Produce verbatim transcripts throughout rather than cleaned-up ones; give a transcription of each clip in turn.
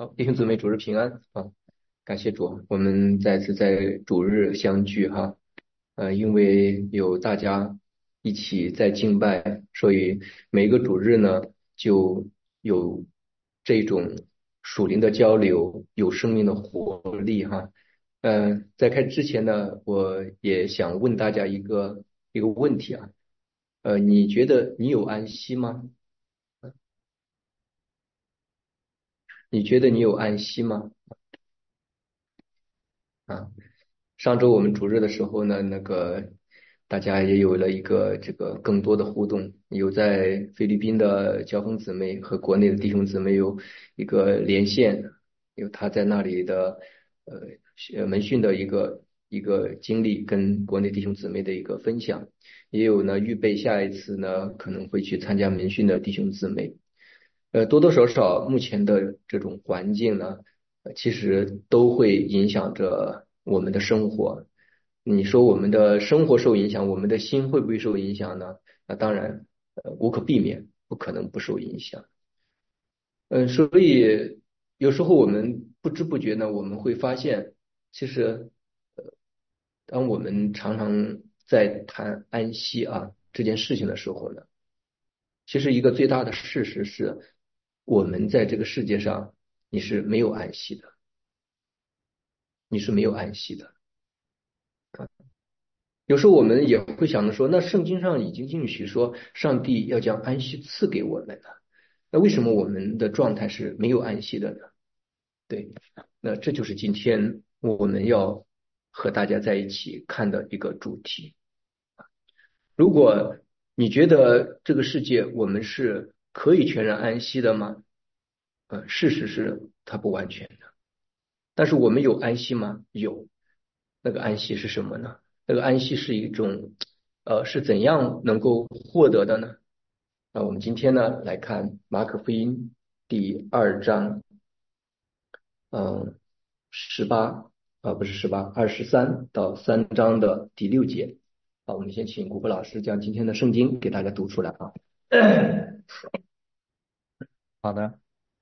好，弟兄姊妹，主日平安啊！感谢主，我们再次在主日相聚哈。呃，因为有大家一起在敬拜，所以每个主日呢就有这种属灵的交流，有生命的活力哈。呃，在开始之前呢，我也想问大家一个一个问题啊。呃，你觉得你有安息吗？你觉得你有安息吗？啊？上周我们主日的时候呢，那个大家也有了一个这个更多的互动，有在菲律宾的交锋姊妹和国内的弟兄姊妹有一个连线，有他在那里的呃学门训的一个一个经历，跟国内弟兄姊妹的一个分享，也有呢预备下一次呢可能会去参加门训的弟兄姊妹。呃，多多少少目前的这种环境呢，呃其实都会影响着我们的生活。你说我们的生活受影响，我们的心会不会受影响呢？那当然，呃，无可避免，不可能不受影响。嗯，所以有时候我们不知不觉呢，我们会发现，其实，呃，当我们常常在谈安息啊这件事情的时候呢。其实一个最大的事实是，我们在这个世界上你是没有安息的，你是没有安息的。有时候我们也会想着说，那圣经上已经应许说，上帝要将安息赐给我们了，那为什么我们的状态是没有安息的呢？对，那这就是今天我们要和大家在一起看的一个主题。如果你觉得这个世界我们是可以全然安息的吗？呃，事实是它不完全的。但是我们有安息吗？有。那个安息是什么呢？那个安息是一种，呃，是怎样能够获得的呢？那我们今天呢来看马可福音第二章，嗯，十八啊，不是十八，二十三到三章的第六节。好，我们先请古布老师将今天的圣经给大家读出来啊。 好的，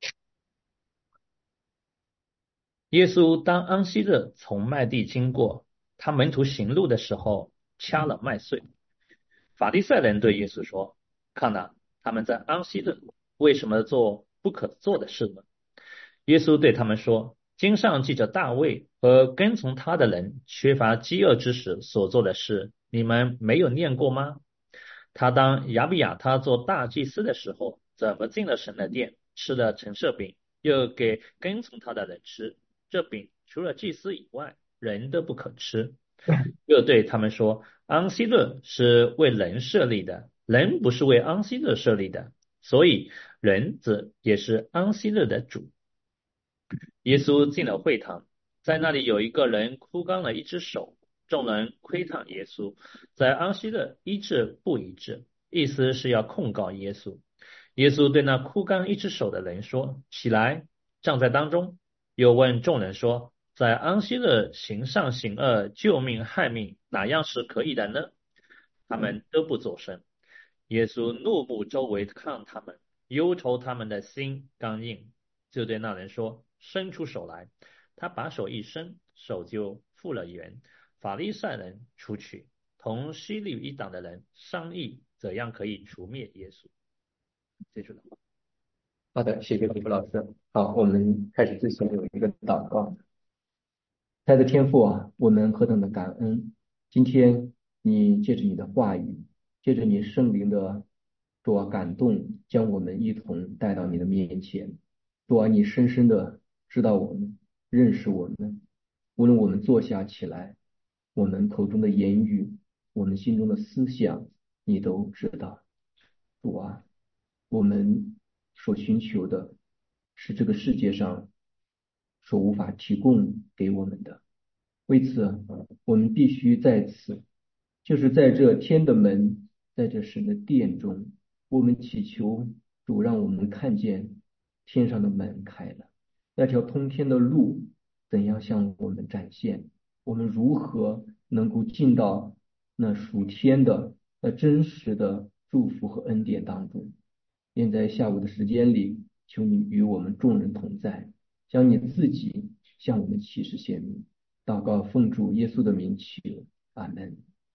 耶稣当安息日从麦地经过，他门徒行路的时候掐了麦穗。法利赛人对耶稣说：“看哪，他们在安息日为什么做不可做的事呢？”耶稣对他们说：经上记着大卫和跟从他的人缺乏饥饿之时所做的事，你们没有念过吗？他当亚比亚他做大祭司的时候，怎么进了神的殿，吃了陈设饼，又给跟从他的人吃？这饼除了祭司以外，人都不可吃。又对他们说：安息日是为人设立的，人不是为安息日设立的，所以人子也是安息日的主。耶稣进了会堂，在那里有一个人枯干了一只手，众人窥探耶稣，在安息日医治不医治，意思是要控告耶稣。耶稣对那枯干一只手的人说：起来，站在当中。又问众人说：在安息日行善行恶、救命害命，哪样是可以的呢？他们都不作声。耶稣怒目周围看他们，忧愁他们的心刚硬，就对那人说：伸出手来。他把手一伸，手就复了原。法利赛人出去，同希律一党的人商议怎样可以除灭耶稣。结束了。 好的，谢谢古布老师。好，我们开始之前有一个祷告。亲爱的天父啊，我们何等的感恩！今天你借着你的话语，借着你圣灵的主啊感动，将我们一同带到你的面前。主啊，你深深的知道我们，认识我们。无论我们坐下起来，我们口中的言语，我们心中的思想，你都知道。主啊，我们所寻求的是这个世界上所无法提供给我们的。为此，我们必须在此，就是在这天的门，在这神的殿中，我们祈求主让我们看见天上的门开了，那条通天的路怎样向我们展现？我们如何能够进到那属天的、那真实的祝福和恩典当中？愿在下午的时间里，求你与我们众人同在， 将你自己向我们启示显明。祷告奉主耶稣的名祈，阿门。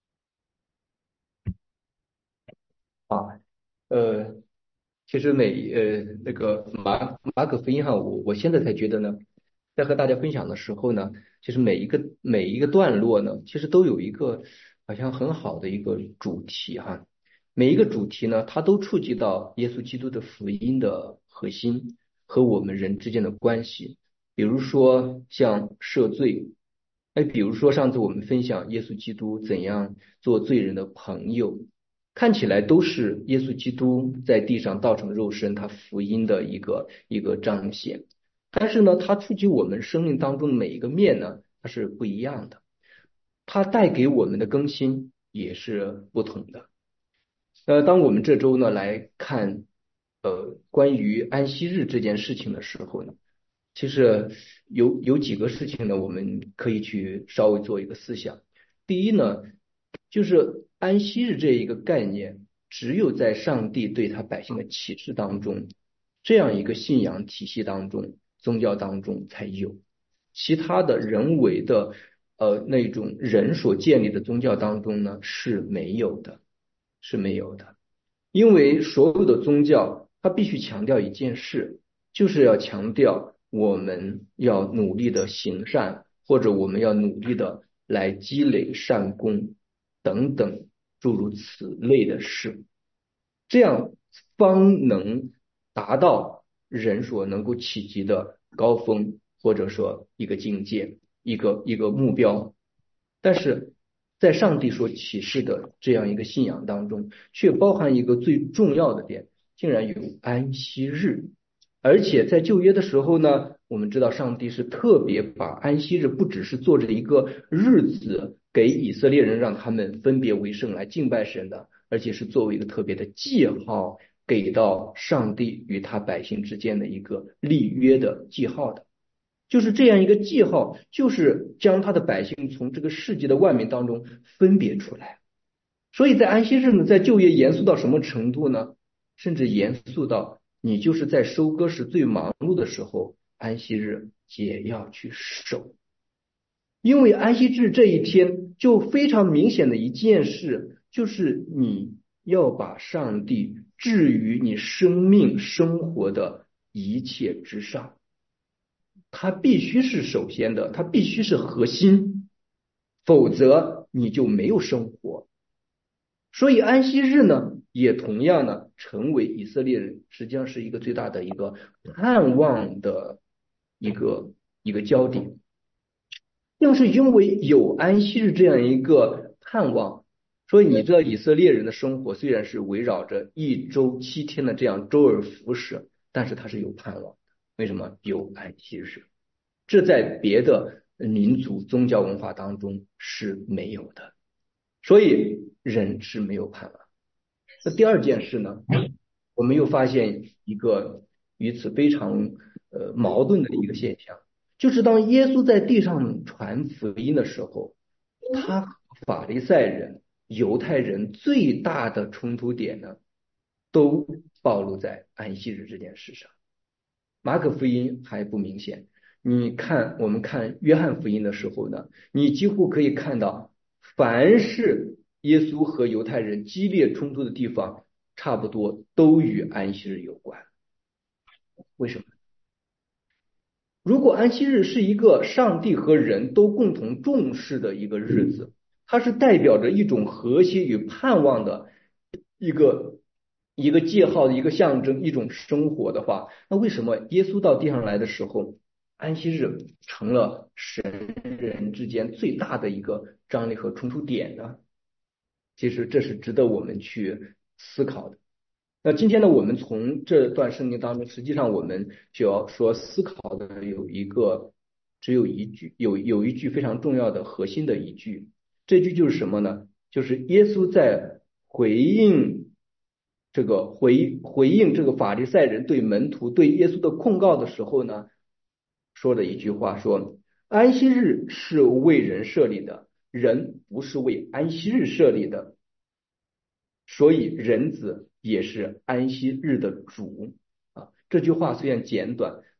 啊，呃，其实每呃那个马马可福音哈，我我现在才觉得呢，在和大家分享的时候呢，其实每一个每一个段落呢，其实都有一个好像很好的一个主题哈，每一个主题呢，它都触及到耶稣基督的福音的核心和我们人之间的关系，比如说像赦罪，哎，比如说上次我们分享耶稣基督怎样做罪人的朋友。看起来都是耶稣基督在地上道成肉身，他福音的一个一个彰显。但是呢，它触及我们生命当中的每一个面呢，它是不一样的，它带给我们的更新也是不同的。呃，当我们这周呢来看呃关于安息日这件事情的时候呢，其实有有几个事情呢，我们可以去稍微做一个思想。第一呢，就是安息日这一个概念，只有在上帝对他百姓的启示当中，这样一个信仰体系当中、宗教当中才有，其他的人为的呃那种人所建立的宗教当中呢是没有的，是没有的。因为所有的宗教，它必须强调一件事，就是要强调我们要努力的行善，或者我们要努力的来积累善功等等诸如此类的事，这样方能达到人所能够企及的高峰，或者说一个境界，一个一个目标。但是在上帝所启示的这样一个信仰当中，却包含一个最重要的点，竟然有安息日。而且在旧约的时候呢，我们知道上帝是特别把安息日不只是做着一个日子给以色列人让他们分别为圣来敬拜神的，而且是作为一个特别的记号给到上帝与他百姓之间的一个立约的记号的。就是这样一个记号，就是将他的百姓从这个世界的万民当中分别出来。所以在安息日呢，在旧约严肃到什么程度呢？甚至严肃到你就是在收割时最忙碌的时候，安息日也要去守。因为安息日这一天就非常明显的一件事，就是你要把上帝置于你生命生活的一切之上。它必须是首先的，它必须是核心，否则你就没有生活。所以安息日呢，也同样呢，成为以色列人实际上是一个最大的一个盼望的一个一个焦点。正是因为有安息日这样一个盼望，所以你知道以色列人的生活虽然是围绕着一周七天的这样周而复始，但是它是有盼望的。为什么？有安息日。这在别的民族宗教文化当中是没有的，所以人是没有盼望。那第二件事呢，我们又发现一个与此非常呃矛盾的一个现象，就是当耶稣在地上传福音的时候，他和法利赛人、犹太人最大的冲突点呢，都暴露在安息日这件事上。马可福音还不明显。你看，我们看约翰福音的时候呢，你几乎可以看到，凡是耶稣和犹太人激烈冲突的地方，差不多都与安息日有关。为什么？如果安息日是一个上帝和人都共同重视的一个日子，它是代表着一种和谐与盼望的一个一个记号的一个象征，一种生活的话，那为什么耶稣到地上来的时候，安息日成了神人之间最大的一个张力和冲突点呢？其实这是值得我们去思考的。那今天呢，我们从这段圣经当中，实际上我们就要说思考的有一个，只有一句，有有一句非常重要的核心的一句，这句就是什么呢？就是耶稣在回应这个回回应这个法利赛人对门徒对耶稣的控告的时候呢，说的一句话说：安息日是为人设立的，人不是为安息日设立的。所以人子也是安息日的主啊。这句话虽然简短，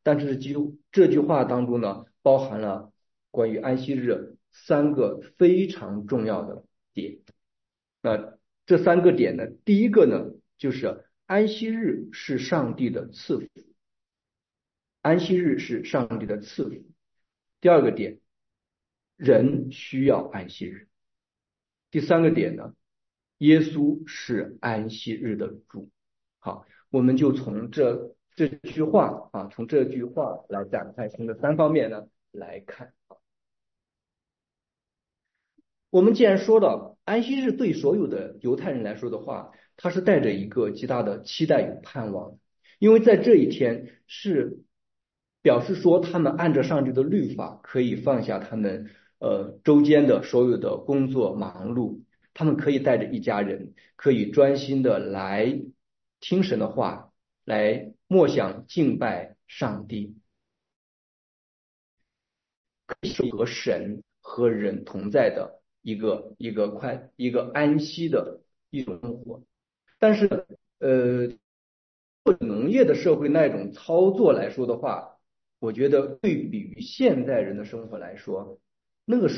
但是这句这句话当中呢，包含了关于安息日三个非常重要的点。那这三个点呢，第一个呢，就是安息日是上帝的赐福，安息日是上帝的赐福。第二个点，人需要安息日。第三个点呢，耶稣是安息日的主。好，我们就从这这句话啊，从这句话来展开，从这三方面呢来看。我们既然说到安息日对所有的犹太人来说的话，它是带着一个极大的期待与盼望，因为在这一天是表示说他们按照上帝的律法可以放下他们呃周间的所有的工作忙碌，他们可以带着一家人，可以专心的来听神的话，来默想敬拜上帝，和神和人同在的一个一个快一个安息的一种生活。但是呃，农业的社会那种操作来说的话，我觉得对比于现代人的生活来说，那个时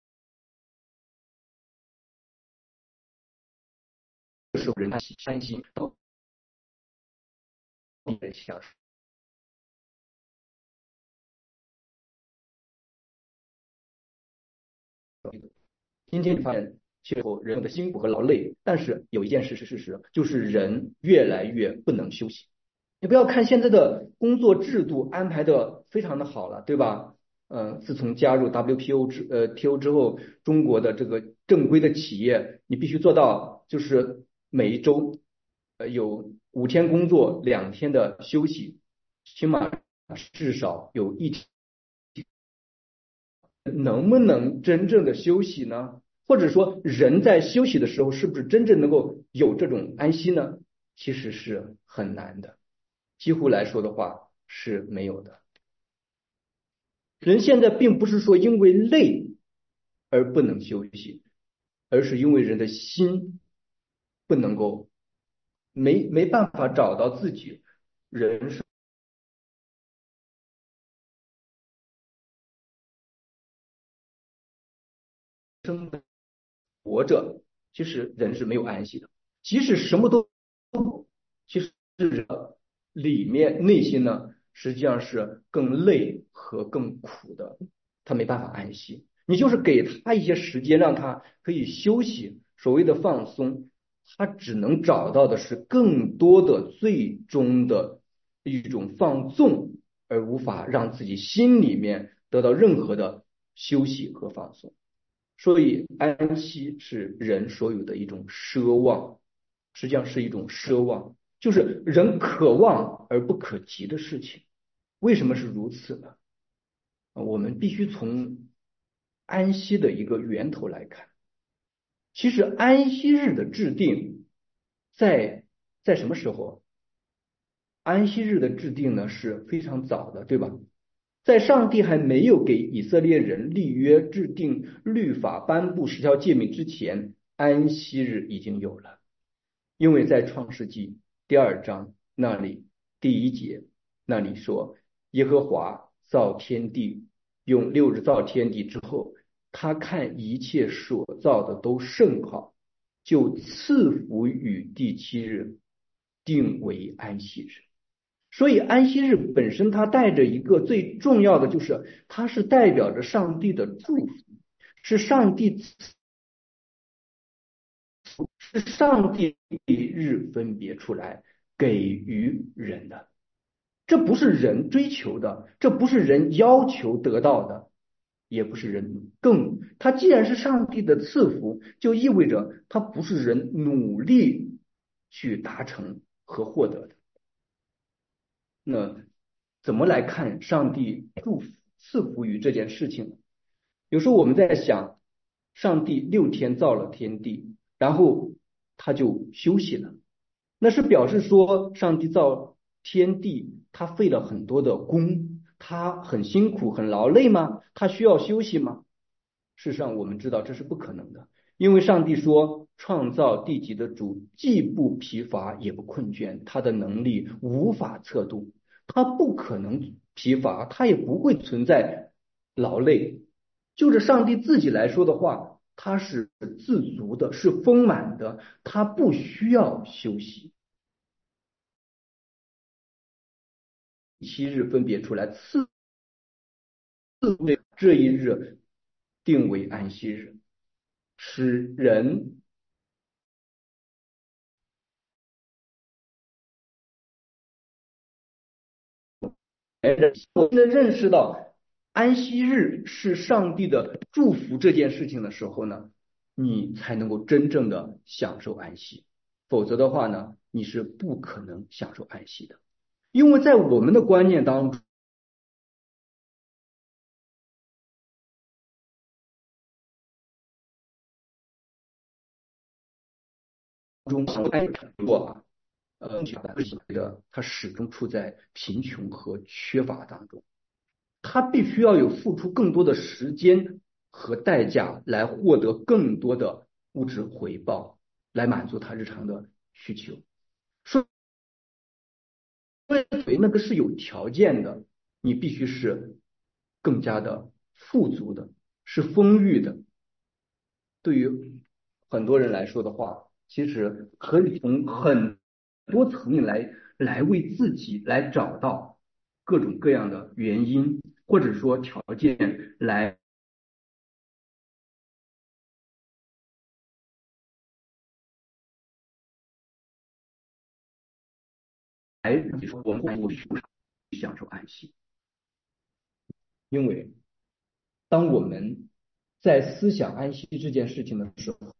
候人安息安息到人享受。今天你发现，其实人们的辛苦和劳累，但是有一件事是事实，就是人越来越不能休息。你不要看现在的工作制度安排的非常的好了，对吧？嗯、呃，自从加入 W P O 之呃 T O 之后，中国的这个正规的企业，你必须做到，就是每一周呃有五天工作，两天的休息，起码至少有一天。能不能真正的休息呢？或者说人在休息的时候，是不是真正能够有这种安息呢？其实是很难的，几乎来说的话是没有的。人现在并不是说因为累而不能休息，而是因为人的心不能够没没办法找到自己人生的活着，其实人是没有安息的。即使什么都，其实里面内心呢，实际上是更累和更苦的，他没办法安息。你就是给他一些时间，让他可以休息，所谓的放松，他只能找到的是更多的最终的一种放纵，而无法让自己心里面得到任何的休息和放松。所以安息是人所有的一种奢望，实际上是一种奢望，就是人可望而不可及的事情。为什么是如此呢？我们必须从安息的一个源头来看。其实安息日的制定在在什么时候？安息日的制定呢是非常早的，对吧？在上帝还没有给以色列人立约、制定律法、颁布十条诫命之前，安息日已经有了。因为在创世纪第二章那里第一节那里说，耶和华造天地，用六日造天地之后，他看一切所造的都甚好，就赐福于第七日，定为安息日。所以安息日本身它带着一个最重要的，就是它是代表着上帝的祝福，是上帝是上帝日分别出来给予人的，这不是人追求的，这不是人要求得到的，也不是人更，它既然是上帝的赐福，就意味着它不是人努力去达成和获得的。那怎么来看上帝祝福赐福于这件事情？有时候我们在想，上帝六天造了天地，然后他就休息了，那是表示说上帝造天地，他费了很多的功，他很辛苦很劳累吗？他需要休息吗？事实上我们知道这是不可能的，因为上帝说创造地极的主既不疲乏也不困倦，他的能力无法测度，他不可能疲乏，他也不会存在劳累。就着上帝自己来说的话，他是自足的，是丰满的，他不需要休息。七日分别出来，赐这一日定为安息日，使人我真的认识到安息日是上帝的祝福这件事情的时候呢，你才能够真正的享受安息。否则的话呢，你是不可能享受安息的。因为在我们的观念当中，安过啊，呃，的他始终处在贫穷和缺乏当中。他必须要有付出更多的时间和代价来获得更多的物质回报，来满足他日常的需求。所以那个是有条件的，你必须是更加的富足的，是丰裕的。对于很多人来说的话，其实可以从很多层面来来为自己来找到各种各样的原因，或者说条件来来，你说我们不去享受安息，因为当我们在思想安息这件事情的时候，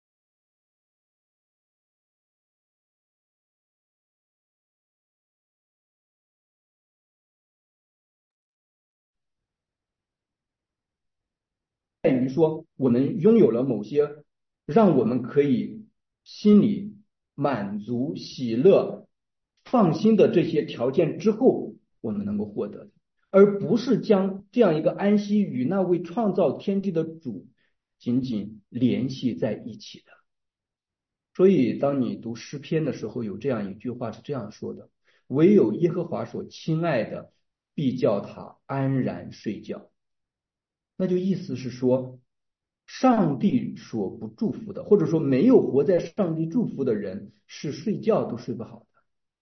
在于说我们拥有了某些让我们可以心里满足、喜乐、放心的这些条件之后，我们能够获得的，而不是将这样一个安息与那位创造天地的主紧紧联系在一起的。所以，当你读诗篇的时候，有这样一句话是这样说的：唯有耶和华所亲爱的，必叫他安然睡觉。那就意思是说，上帝所不祝福的，或者说没有活在上帝祝福的人，是睡觉都睡不好的。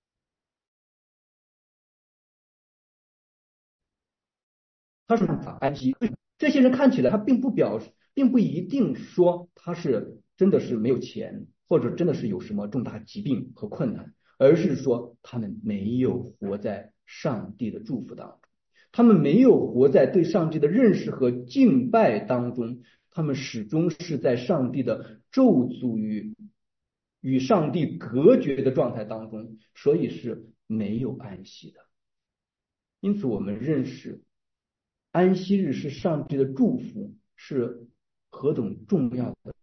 他是无法安息。这些人看起来，他并不表示，并不一定说他是真的是没有钱，或者真的是有什么重大疾病和困难，而是说他们没有活在上帝的祝福当中，他们没有活在对上帝的认识和敬拜当中，他们始终是在上帝的咒诅与与上帝隔绝的状态当中，所以是没有安息的。因此，我们认识安息日是上帝的祝福，是何等重要的。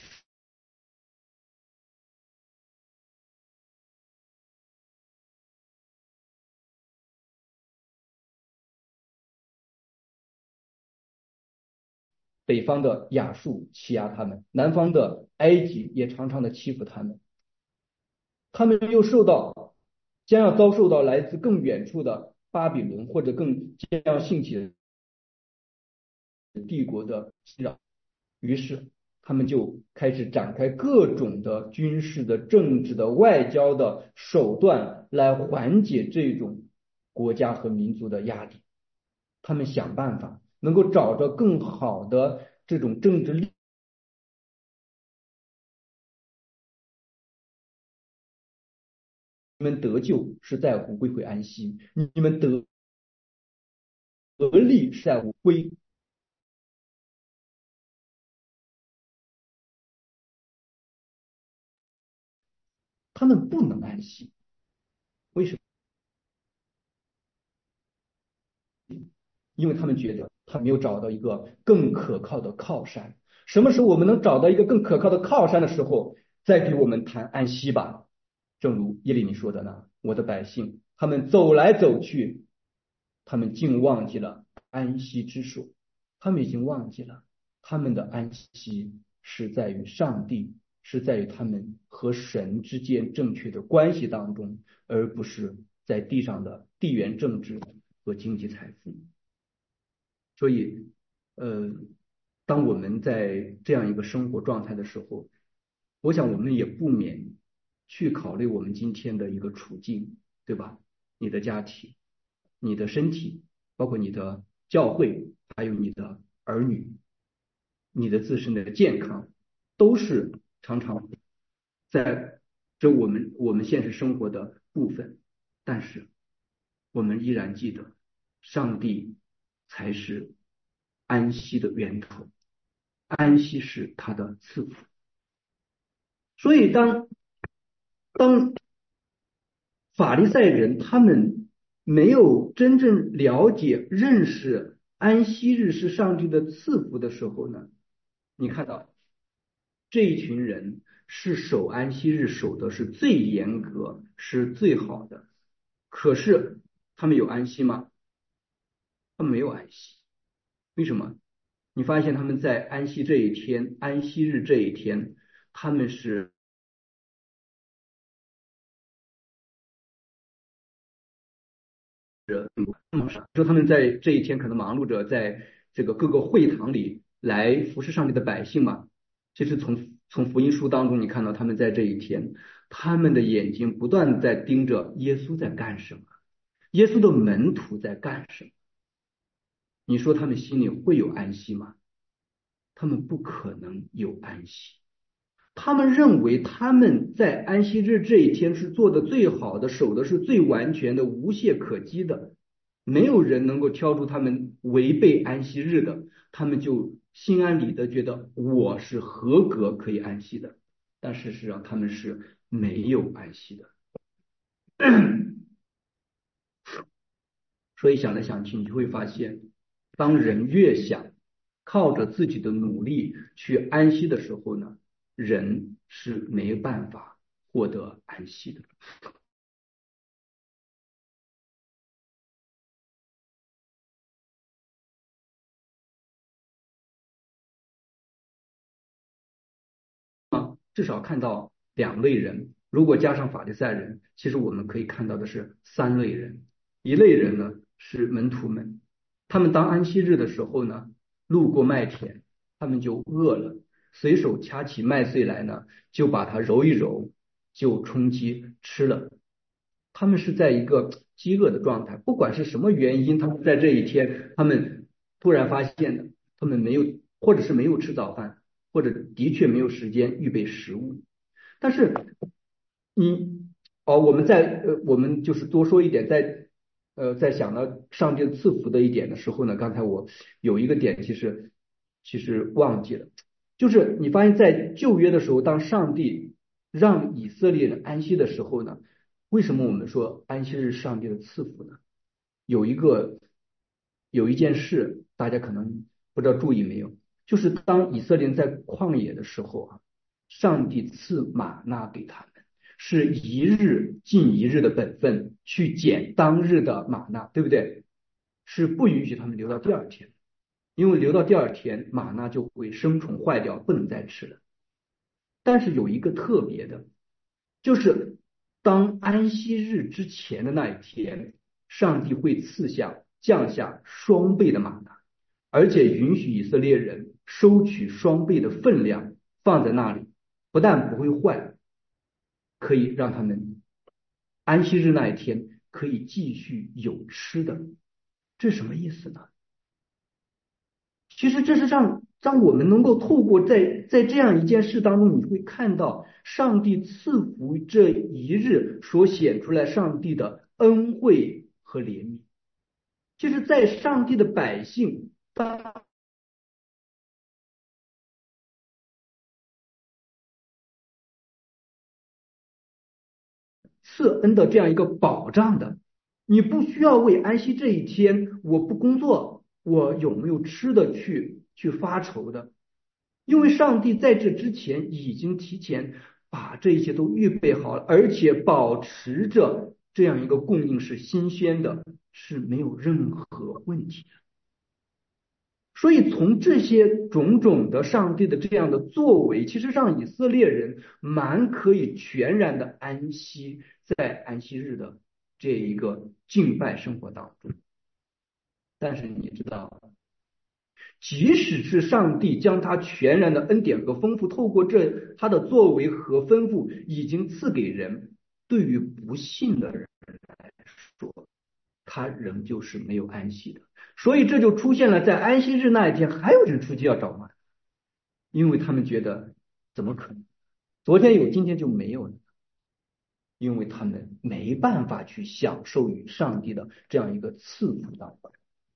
北方的亚述欺压他们，南方的埃及也常常的欺负他们，他们又受到将要遭受到来自更远处的巴比伦或者更将要兴起的帝国的侵扰，于是他们就开始展开各种的军事的、政治的、外交的手段来缓解这种国家和民族的压力。他们想办法能够找着更好的这种政治力。你们得救是在乎归回安息，你们得得利是在乎归。他们不能安息，为什么？因为他们觉得他没有找到一个更可靠的靠山。什么时候我们能找到一个更可靠的靠山的时候，再给我们谈安息吧。正如耶利米说的呢，我的百姓，他们走来走去，他们竟忘记了安息之所，他们已经忘记了他们的安息是在于上帝，是在于他们和神之间正确的关系当中，而不是在地上的地缘政治和经济财富。所以，呃，当我们在这样一个生活状态的时候，我想我们也不免去考虑我们今天的一个处境，对吧？你的家庭、你的身体，包括你的教会，还有你的儿女，你的自身的健康，都是常常在这我们我们现实生活的部分。但是我们依然记得，上帝才是安息的源头，安息是他的赐福。所以当当法利赛人他们没有真正了解认识安息日是上帝的赐福的时候呢，你看到这一群人是守安息日守的是最严格，是最好的，可是他们有安息吗？他们没有安息。为什么？你发现他们在安息这一天，安息日这一天，他们是说他们在这一天可能忙碌着在这个各个会堂里来服侍上帝的百姓嘛。其实从从福音书当中，你看到他们在这一天，他们的眼睛不断在盯着耶稣在干什么，耶稣的门徒在干什么。你说他们心里会有安息吗？他们不可能有安息。他们认为他们在安息日这一天是做的最好的，守的是最完全的，无懈可击的，没有人能够挑出他们违背安息日的，他们就心安理得觉得我是合格可以安息的。但事实上他们是没有安息的。所以想来想去，你就会发现，当人越想靠着自己的努力去安息的时候呢，人是没办法获得安息的。至少看到两类人，如果加上法利赛人，其实我们可以看到的是三类人。一类人呢是门徒们，他们当安息日的时候呢，路过麦田，他们就饿了，随手掐起麦穗来呢，就把它揉一揉，就充饥吃了。他们是在一个饥饿的状态，不管是什么原因，他们在这一天，他们突然发现的，他们没有，或者是没有吃早饭，或者的确没有时间预备食物。但是你哦，我们在呃，我们就是多说一点，在呃，在想到上帝赐福的一点的时候呢，刚才我有一个点其实其实忘记了，就是你发现在旧约的时候，当上帝让以色列人安息的时候呢，为什么我们说安息日是上帝的赐福呢？有一个有一件事，大家可能不知道注意没有，就是当以色列人在旷野的时候啊，上帝赐玛纳给他们，是一日尽一日的本分去捡当日的玛纳，对不对？是不允许他们留到第二天，因为留到第二天玛纳就会生虫坏掉，不能再吃了。但是有一个特别的，就是当安息日之前的那一天，上帝会赐下降下双倍的玛纳，而且允许以色列人收取双倍的分量放在那里，不但不会坏，可以让他们安息日那一天可以继续有吃的。这是什么意思呢？其实这是让让我们能够透过在在这样一件事当中，你会看到上帝赐福这一日所显出来上帝的恩惠和怜悯。就是在上帝的百姓当赐恩的这样一个保障的，你不需要为安息这一天我不工作我有没有吃的去去发愁的，因为上帝在这之前已经提前把这一切都预备好了，而且保持着这样一个供应是新鲜的，是没有任何问题的。所以从这些种种的上帝的这样的作为，其实让以色列人蛮可以全然的安息在安息日的这一个敬拜生活当中。 但是你知道，即使是上帝将他全然的恩典和丰富，透过这他的作为和吩咐已经赐给人，对于不信的人来说，他仍旧是没有安息的。所以这就出现了在安息日那一天，还有人出去要找麻，因为他们觉得怎么可能？昨天有，今天就没有了。因为他们没办法去享受与上帝的这样一个赐福当中。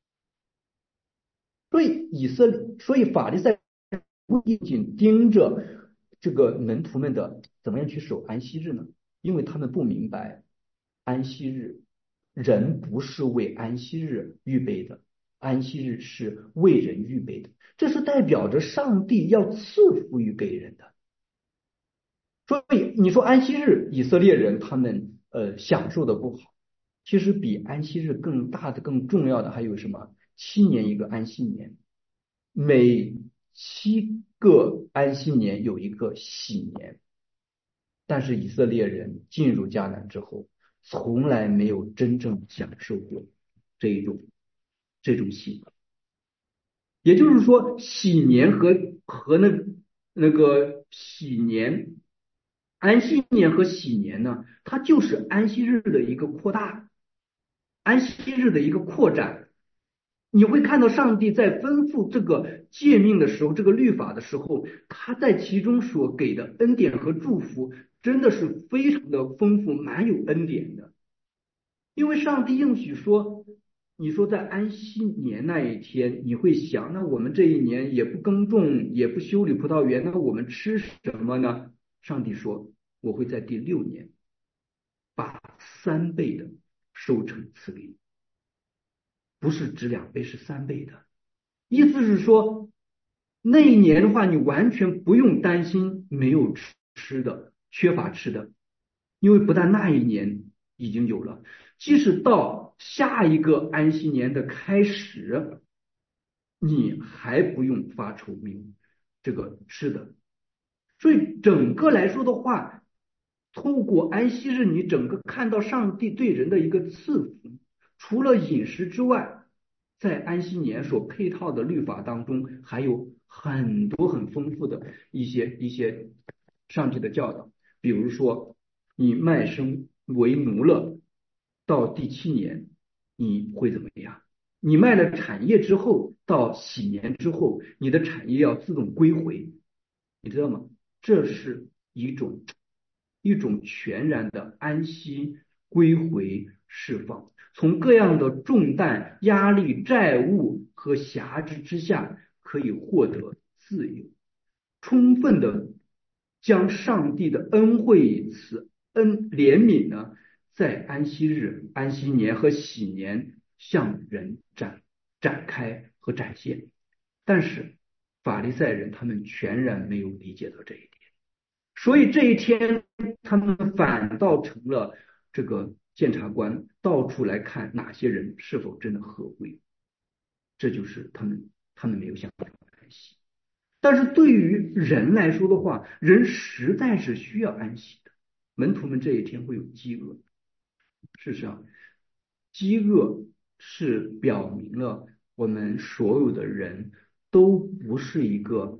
所以以色列，所以法利赛不仅仅盯着这个门徒们的怎么样去守安息日呢？因为他们不明白安息日，人不是为安息日预备的，安息日是为人预备的，这是代表着上帝要赐福于给人的。所以你说安息日以色列人他们呃享受的不好，其实比安息日更大的更重要的还有什么？七年一个安息年，每七个安息年有一个喜年，但是以色列人进入迦南之后，从来没有真正享受过这一种这种喜。也就是说，喜年和和那那个喜年。安息年和喜年呢，它就是安息日的一个扩大，安息日的一个扩展。你会看到上帝在吩咐这个诫命的时候，这个律法的时候，他在其中所给的恩典和祝福，真的是非常的丰富，蛮有恩典的。因为上帝应许说，你说在安息年那一天，你会想，那我们这一年也不耕种，也不修理葡萄园，那我们吃什么呢？上帝说，我会在第六年把三倍的收成赐给你，不是只两倍，是三倍的。意思是说，那一年的话，你完全不用担心没有吃吃的，缺乏吃的，因为不但那一年已经有了，即使到下一个安息年的开始，你还不用发愁没有这个吃的。所以整个来说的话，透过安息日，你整个看到上帝对人的一个赐福，除了饮食之外，在安息年所配套的律法当中，还有很多很丰富的一些一些上帝的教导。比如说，你卖身为奴了，到第七年你会怎么样？你卖了产业之后，到喜年之后，你的产业要自动归回，你知道吗？这是一种一种全然的安息、归回、释放，从各样的重担、压力、债务和辖制之下，可以获得自由，充分的将上帝的恩惠、慈恩、怜悯呢，在安息日、安息年和喜年向人展展开和展现。但是法利赛人他们全然没有理解到这一点。所以这一天，他们反倒成了这个检察官，到处来看哪些人是否真的合规。这就是他们他们没有想到的安息。但是对于人来说的话，人实在是需要安息的。门徒们这一天会有饥饿，事实上，饥饿是表明了我们所有的人都不是一个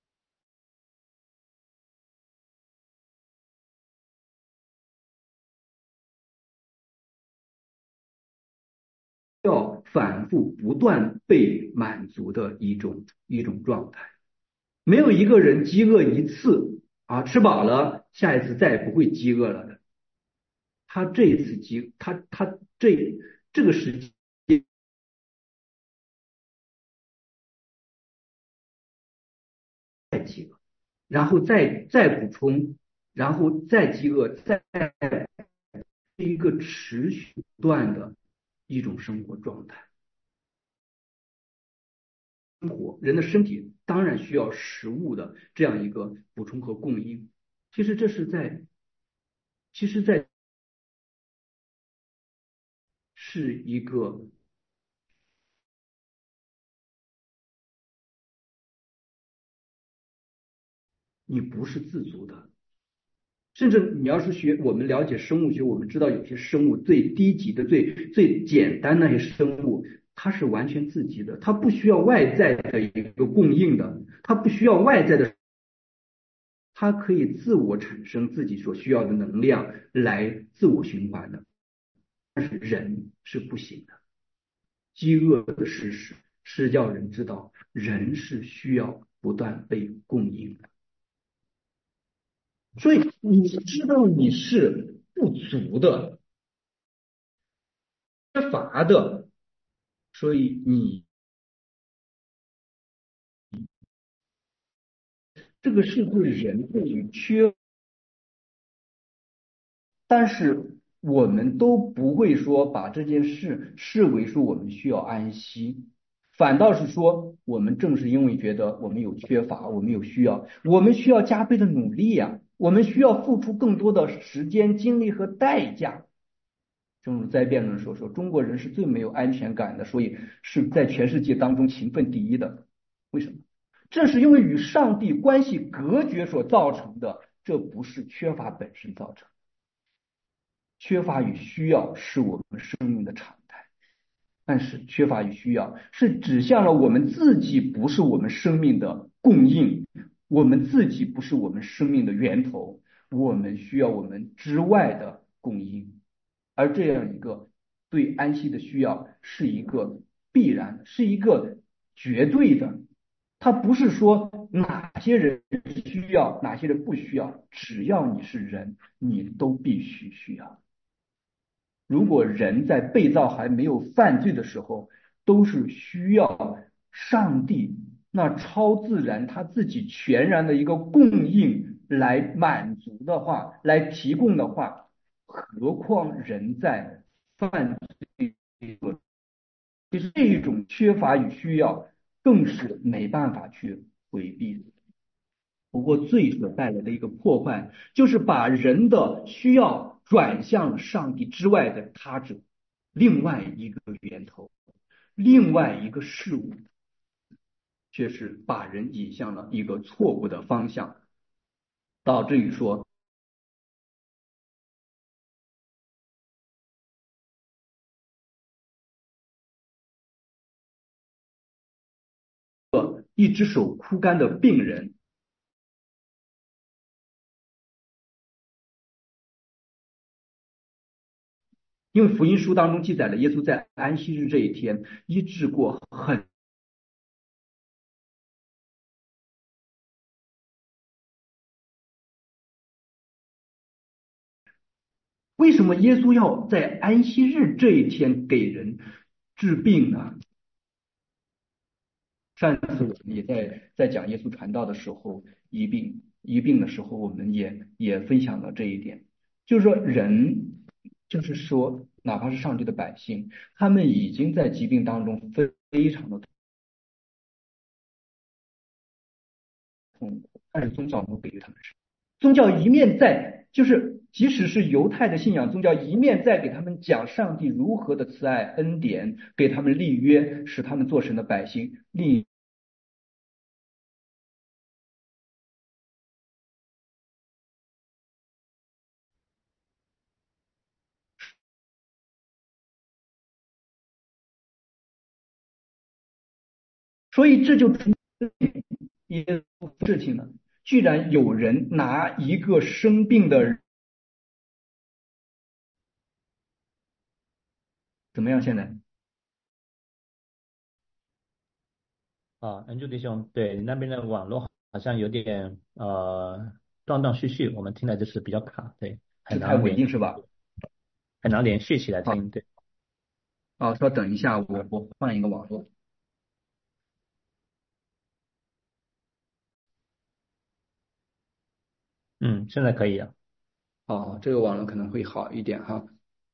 要反复不断被满足的一种一种状态。没有一个人饥饿一次啊，吃饱了，下一次再也不会饥饿了的。他这一次饥，他他这这个时间再饥饿，然后再再补充，然后再饥饿，再一个持续不断的一种生活状态。生活，人的身体当然需要食物的这样一个补充和供应。其实这是在，其实在是一个你不是自足的。甚至你要是学我们了解生物学，我们知道有些生物最低级的、最最简单那些生物， 他是完全自己的，他不需要外在的一个供应的，他不需要外在的，他可以自我产生自己所需要的能量来自我循环的。但是人是不行的，饥饿的事实是叫人知道，人是需要不断被供应的。所以你知道你是不足的、缺乏的，所以你这个是对人对于缺，但是我们都不会说把这件事视为说我们需要安息，反倒是说我们正是因为觉得我们有缺乏，我们有需要，我们需要加倍的努力呀、我们需要付出更多的时间、精力和代价。正如在辩论所说，中国人是最没有安全感的，所以是在全世界当中勤奋第一的。为什么？这是因为与上帝关系隔绝所造成的，这不是缺乏本身造成。缺乏与需要是我们生命的常态，但是缺乏与需要是指向了我们自己不是我们生命的供应，我们自己不是我们生命的源头，我们需要我们之外的供应。而这样一个对安息的需要是一个必然，是一个绝对的。它不是说哪些人需要，哪些人不需要，只要你是人，你都必须需要。如果人在被造还没有犯罪的时候，都是需要上帝那超自然他自己全然的一个供应来满足的话，来提供的话，何况人在犯罪，其实这一种缺乏与需要更是没办法去回避的。不过罪所带来的一个破坏，就是把人的需要转向上帝之外的他者，另外一个源头，另外一个事物，却是把人引向了一个错误的方向，导致于说，一只手枯干的病人。因为福音书当中记载了耶稣在安息日这一天医治过很为什么耶稣要在安息日这一天给人治病呢？上次我们也在在讲耶稣传道的时候，医病医病的时候，我们也也分享了这一点，就是说人，就是说哪怕是上帝的百姓，他们已经在疾病当中非非常的痛苦，但是宗教没有给予他们什么。宗教一面在，就是即使是犹太的信仰宗教，一面在给他们讲上帝如何的慈爱恩典，给他们立约，使他们做神的百姓；另一所以这就出一个事情了，居然有人拿一个生病的人怎么样？现在啊，恩助弟兄，对你那边的网络好像有点呃断断续续，我们听的就是比较卡，对，很是太难连稳定是吧？ 很难连续起来好， 听，对。 啊，稍等一下，我我换一个网络。 嗯，现在可以了。 哦，这个网络可能会好一点哈。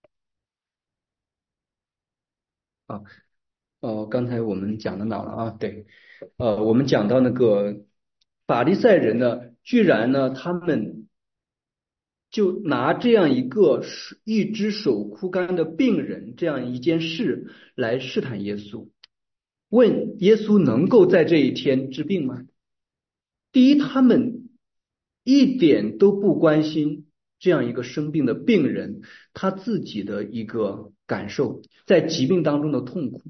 啊，哦，刚才我们讲到哪了啊？对，呃，我们讲到那个法利赛人呢，居然呢，他们就拿这样一个是一只手枯干的病人这样一件事来试探耶稣，问耶稣能够在这一天治病吗？第一，他们一点都不关心这样一个生病的病人他自己的一个感受，在疾病当中的痛苦。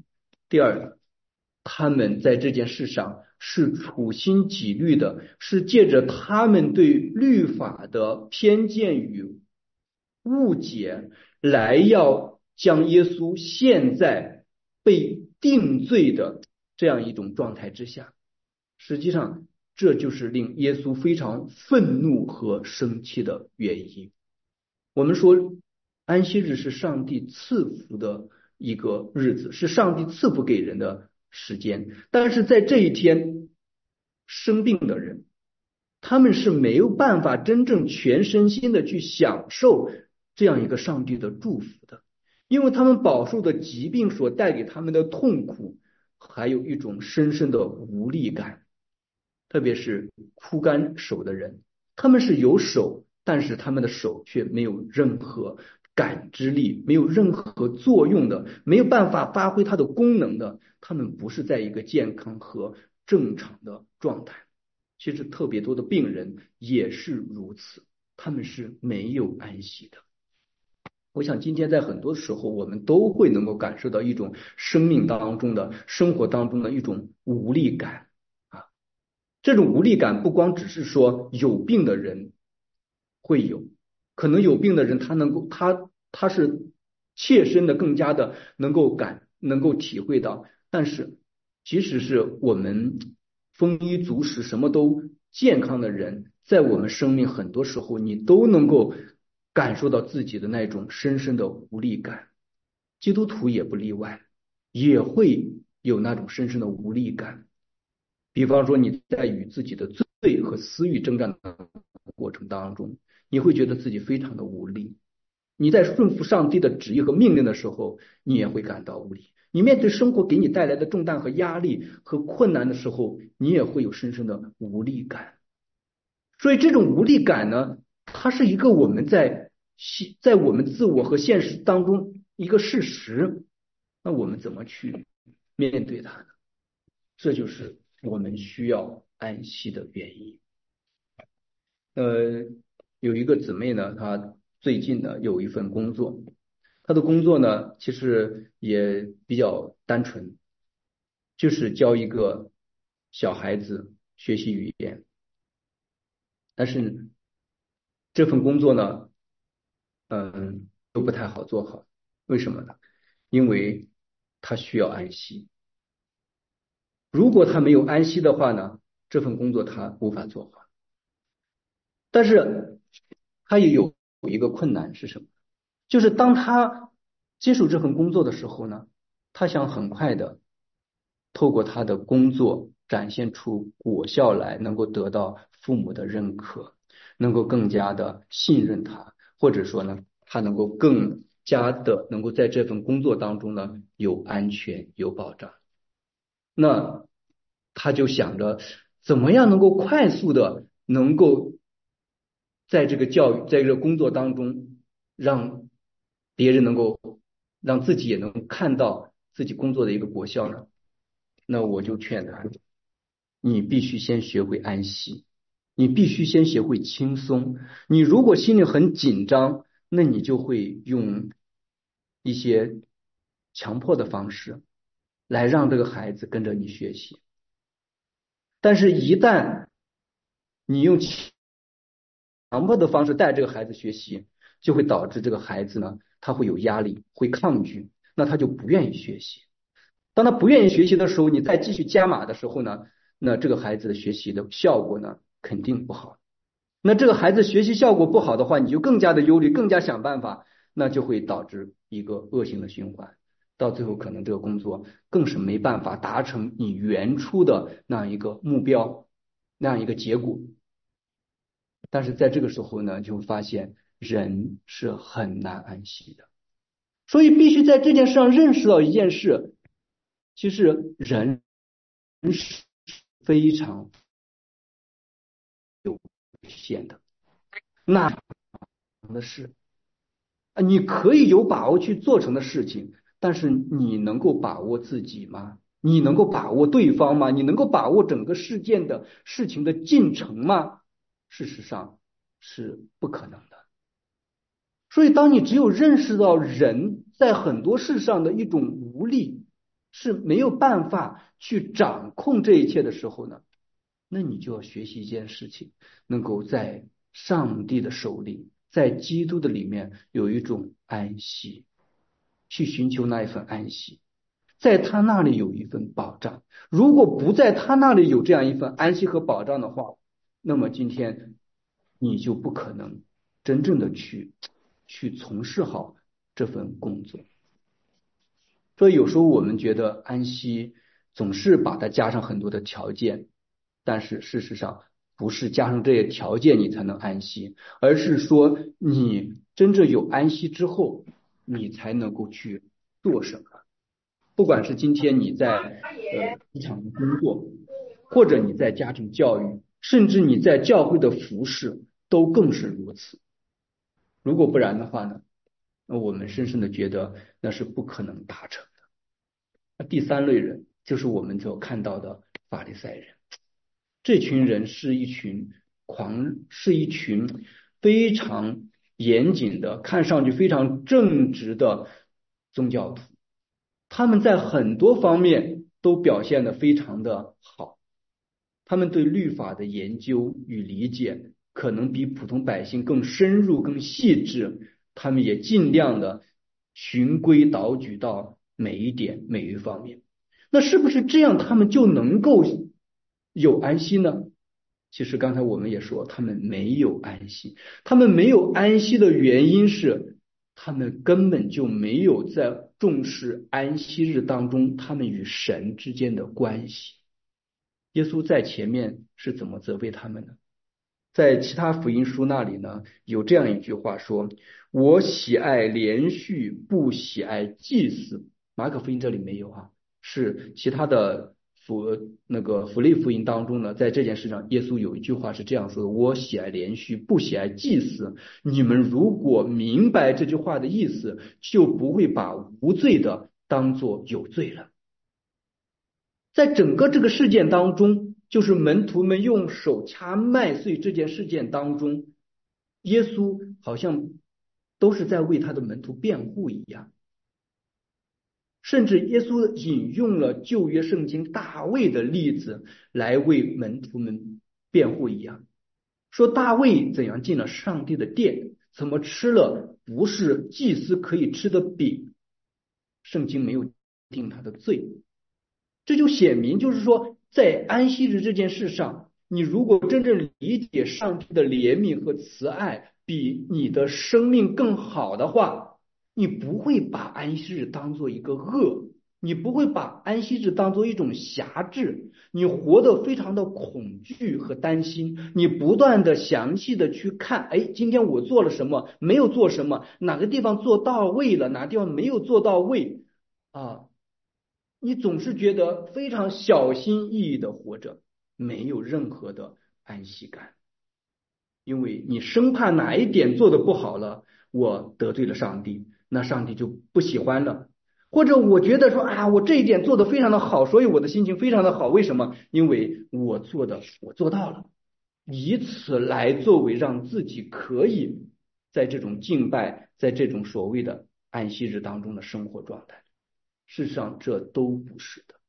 第二，他们在这件事上是处心积虑的，是借着他们对律法的偏见与误解，来要将耶稣陷在被定罪的这样一种状态之下。实际上，这就是令耶稣非常愤怒和生气的原因。我们说，安息日是上帝赐福的一个日子，是上帝赐福给人的时间。但是在这一天，生病的人，他们是没有办法真正全身心的去享受这样一个上帝的祝福的，因为他们饱受的疾病所带给他们的痛苦，还有一种深深的无力感。特别是枯干手的人，他们是有手，但是他们的手却没有任何感知力，没有任何作用的，没有办法发挥它的功能的，他们不是在一个健康和正常的状态。其实特别多的病人也是如此，他们是没有安息的。我想今天在很多时候，我们都会能够感受到一种生命当中的、生活当中的一种无力感。这种无力感不光只是说有病的人会有，可能有病的人他能够他他是切身的更加的能够感能够体会到，但是即使是我们丰衣足食什么都健康的人，在我们生命很多时候你都能够感受到自己的那种深深的无力感，基督徒也不例外，也会有那种深深的无力感。比方说你在与自己的罪和私欲征战的过程当中，你会觉得自己非常的无力。你在顺服上帝的旨意和命令的时候，你也会感到无力。你面对生活给你带来的重担和压力和困难的时候，你也会有深深的无力感。所以这种无力感呢，它是一个我们在在我们自我和现实当中一个事实。那我们怎么去面对它呢？这就是我们需要安息的原因。呃，有一个姊妹呢，她最近呢有一份工作，她的工作呢其实也比较单纯，就是教一个小孩子学习语言。但是这份工作呢，嗯，都不太好做好。为什么呢？因为他需要安息。如果他没有安息的话呢，这份工作他无法做好。但是他也有一个困难是什么？就是当他接手这份工作的时候呢，他想很快的透过他的工作展现出果效来，能够得到父母的认可，能够更加的信任他，或者说呢，他能够更加的能够在这份工作当中呢有安全有保障。那他就想着怎么样能够快速的能够在这个教育在这个工作当中让别人能够让自己也能看到自己工作的一个果效呢？那我就劝他，你必须先学会安息，你必须先学会轻松。你如果心里很紧张，那你就会用一些强迫的方式来让这个孩子跟着你学习。但是一旦你用强迫的方式带这个孩子学习，就会导致这个孩子呢，他会有压力，会抗拒，那他就不愿意学习。当他不愿意学习的时候，你再继续加码的时候呢，那这个孩子的学习的效果呢，肯定不好。那这个孩子学习效果不好的话，你就更加的忧虑，更加想办法，那就会导致一个恶性的循环。到最后可能这个工作更是没办法达成你原初的那样一个目标，那样一个结果。但是在这个时候呢，就会发现人是很难安息的，所以必须在这件事上认识到一件事，其实人是非常有限的。那的事啊，你可以有把握去做成的事情，但是你能够把握自己吗？你能够把握对方吗？你能够把握整个事件的事情的进程吗？事实上是不可能的。所以当你只有认识到人在很多事上的一种无力， 是没有办法去掌控这一切的时候呢，那你就要学习一件事情，能够在上帝的手里，在基督的里面有一种安息，去寻求那一份安息，在他那里有一份保障。如果不在他那里有这样一份安息和保障的话，那么今天你就不可能真正的去去从事好这份工作。所以有时候我们觉得安息总是把它加上很多的条件，但是事实上不是加上这些条件你才能安息，而是说你真正有安息之后，你才能够去做什么。不管是今天你在呃职场的工作，或者你在家庭教育，甚至你在教会的服侍，都更是如此。如果不然的话呢，那我们深深的觉得那是不可能达成的。那第三类人就是我们所看到的法利赛人，这群人是一群狂，是一群非常严谨的，看上去非常正直的宗教徒，他们在很多方面都表现得非常的好，他们对律法的研究与理解可能比普通百姓更深入更细致，他们也尽量的循规蹈矩到每一点每一方面。那是不是这样他们就能够有安息呢？其实刚才我们也说他们没有安息，他们没有安息的原因是他们根本就没有在重视安息日当中他们与神之间的关系。耶稣在前面是怎么责备他们呢？在其他福音书那里呢，有这样一句话说，我喜爱连续，不喜爱祭祀。马可福音这里没有啊，是其他的福那个福利福音当中呢，在这件事上耶稣有一句话是这样说的，我喜爱连续，不喜爱祭祀。你们如果明白这句话的意思，就不会把无罪的当作有罪了。在整个这个事件当中，就是门徒们用手掐麦穗这件事件当中，耶稣好像都是在为他的门徒辩护一样，甚至耶稣引用了旧约圣经大卫的例子来为门徒们辩护一样，说大卫怎样进了上帝的殿，怎么吃了不是祭司可以吃的饼，圣经没有定他的罪。这就显明就是说，在安息日这件事上，你如果真正理解上帝的怜悯和慈爱比你的生命更好的话，你不会把安息日当做一个恶，你不会把安息日当做一种辖制，你活得非常的恐惧和担心，你不断的详细的去看，哎，今天我做了什么，没有做什么，哪个地方做到位了，哪个地方没有做到位啊。你总是觉得非常小心翼翼的活着，没有任何的安息感，因为你生怕哪一点做的不好了，我得罪了上帝，那上帝就不喜欢了。或者我觉得说啊，我这一点做的非常的好，所以我的心情非常的好。为什么？因为我做的我做到了，以此来作为让自己可以在这种敬拜，在这种所谓的安息日当中的生活状态。事实上这都不是的。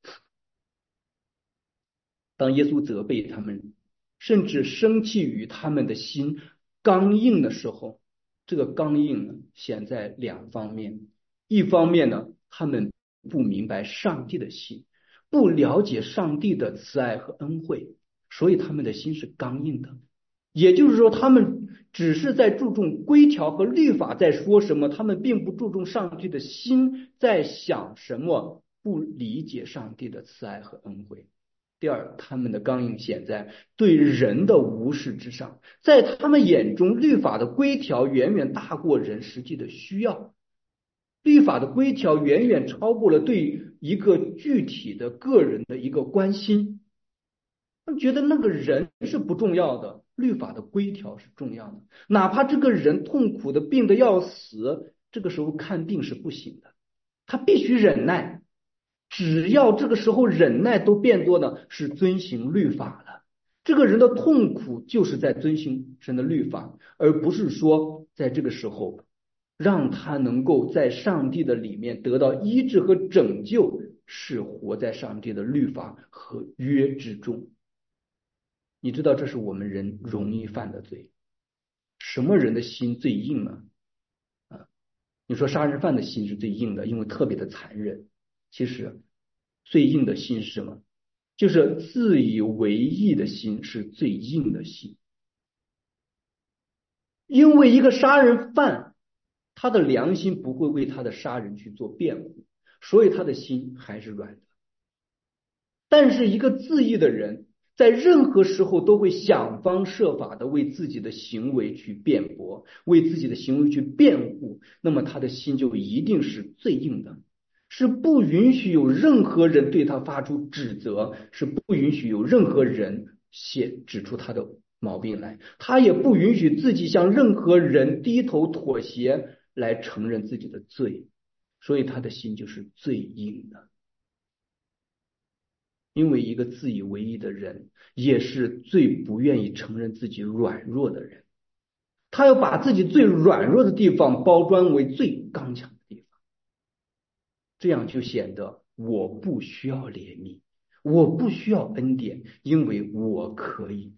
当耶稣责备他们，甚至生气于他们的心刚硬的时候，这个刚硬呢显在两方面。一方面呢，他们不明白上帝的心，不了解上帝的慈爱和恩惠，所以他们的心是刚硬的。也就是说，他们只是在注重规条和律法在说什么，他们并不注重上帝的心在想什么，不理解上帝的慈爱和恩惠。第二，他们的刚硬显在对人的无视之上，在他们眼中，律法的规条远远大过人实际的需要，律法的规条远远超过了对一个具体的个人的一个关心。他们觉得那个人是不重要的，律法的规条是重要的，哪怕这个人痛苦的病得要死，这个时候看病是不行的，他必须忍耐，只要这个时候忍耐都变作呢是遵行律法了，这个人的痛苦就是在遵行神的律法，而不是说在这个时候让他能够在上帝的里面得到医治和拯救， 是活在上帝的律法和约之中。你知道这是我们人容易犯的罪。什么人的心最硬呢？啊，你说杀人犯的心是最硬的，因为特别的残忍。其实最硬的心是什么？就是自以为意的心是最硬的心。因为一个杀人犯，他的良心不会为他的杀人去做辩护，所以他的心还是软的。但是一个自义的人，在任何时候都会想方设法的为自己的行为去辩驳，为自己的行为去辩护，那么他的心就一定是最硬的，是不允许有任何人对他发出指责，是不允许有任何人写指出他的毛病来，他也不允许自己向任何人低头妥协来承认自己的罪，所以他的心就是最硬的。因为一个自以为意的人，也是最不愿意承认自己软弱的人，他要把自己最软弱的地方包装为最刚强的地方，这样就显得我不需要怜悯，我不需要恩典，因为我可以。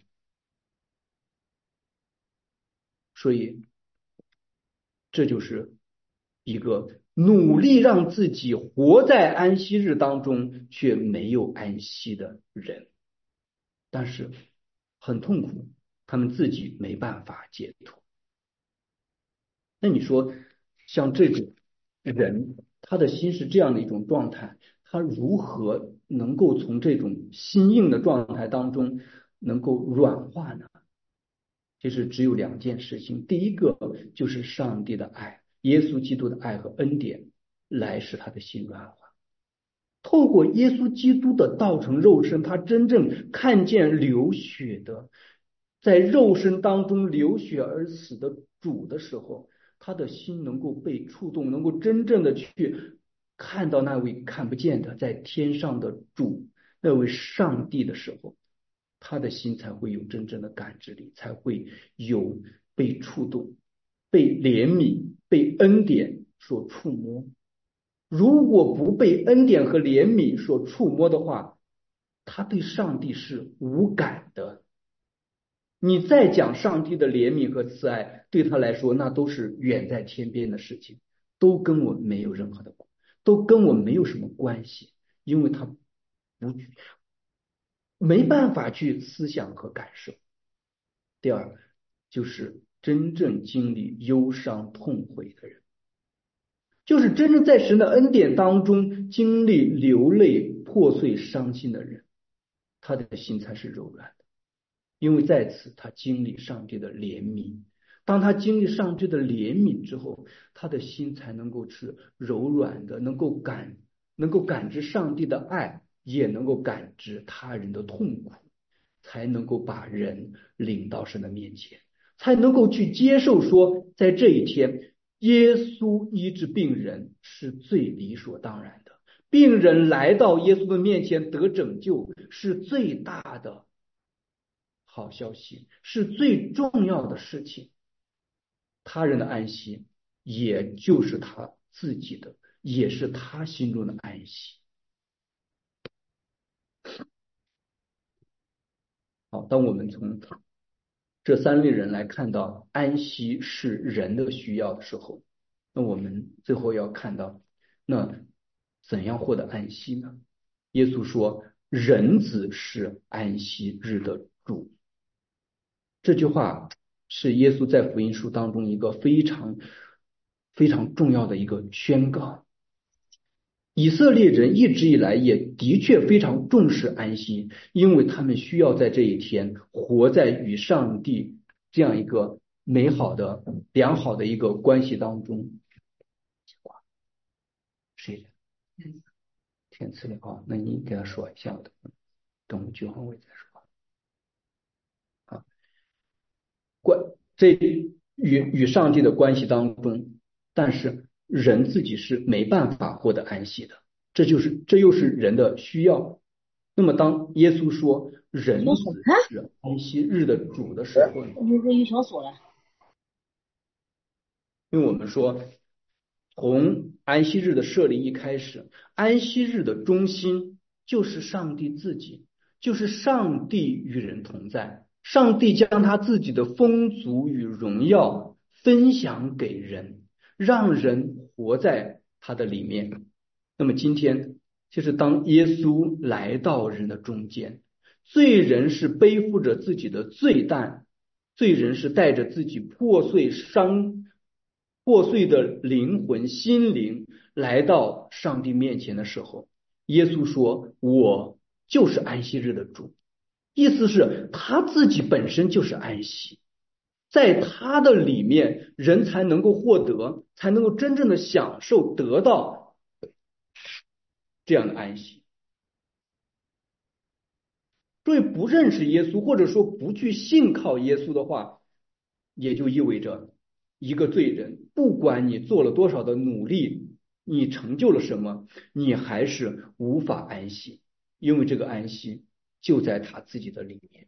所以这就是一个努力让自己活在安息日当中却没有安息的人，但是很痛苦，他们自己没办法解脱。那你说像这种人，他的心是这样的一种状态，他如何能够从这种心硬的状态当中能够软化呢？其实只有两件事情，第一个就是上帝的爱，耶稣基督的爱和恩典来使他的心软化。透过耶稣基督的道成肉身，他真正看见流血的，在肉身当中流血而死的主的时候，他的心能够被触动，能够真正的去看到那位看不见的在天上的主，那位上帝的时候，他的心才会有真正的感知力，才会有被触动、被怜悯、被恩典所触摸。如果不被恩典和怜悯所触摸的话，他对上帝是无感的。你再讲上帝的怜悯和慈爱，对他来说那都是远在天边的事情，都跟我没有任何的，都跟我没有什么关系，因为他不没办法去思想和感受。第二，就是真正经历忧伤痛悔的人，就是真正在神的恩典当中经历流泪破碎伤心的人，他的心才是柔软的，因为在此他经历上帝的怜悯。当他经历上帝的怜悯之后，他的心才能够是柔软的，能够感能够感知上帝的爱，也能够感知他人的痛苦，才能够把人领到神的面前，才能够去接受说，在这一天耶稣医治病人是最理所当然的，病人来到耶稣的面前得拯救是最大的好消息，是最重要的事情。他人的安息也就是他自己的，也是他心中的安息。好，当我们从这三类人来看到安息是人的需要的时候，那我们最后要看到，那怎样获得安息呢？耶稣说，人子是安息日的主。这句话是耶稣在福音书当中一个非常非常重要的一个宣告。以色列人一直以来也的确非常重视安息，因为他们需要在这一天活在与上帝这样一个美好的良好的一个关系当中。谁的？填词的话，那你给他说一下的，等我句号位再说。啊，关这与与上帝的关系当中，但是人自己是没办法获得安息的，这就是这又是人的需要。那么当耶稣说人子是安息日的主的时候呢，因为我们说从安息日的设立一开始，安息日的中心就是上帝自己，就是上帝与人同在，上帝将他自己的丰足与荣耀分享给人，让人活在他的里面。那么今天就是当耶稣来到人的中间，罪人是背负着自己的罪担，罪人是带着自己破碎伤破碎的灵魂心灵来到上帝面前的时候，耶稣说我就是安息日的主，意思是他自己本身就是安息，在他的里面人才能够获得，才能够真正的享受得到这样的安息。所以不认识耶稣，或者说不去信靠耶稣的话，也就意味着一个罪人，不管你做了多少的努力，你成就了什么，你还是无法安息，因为这个安息就在他自己的里面。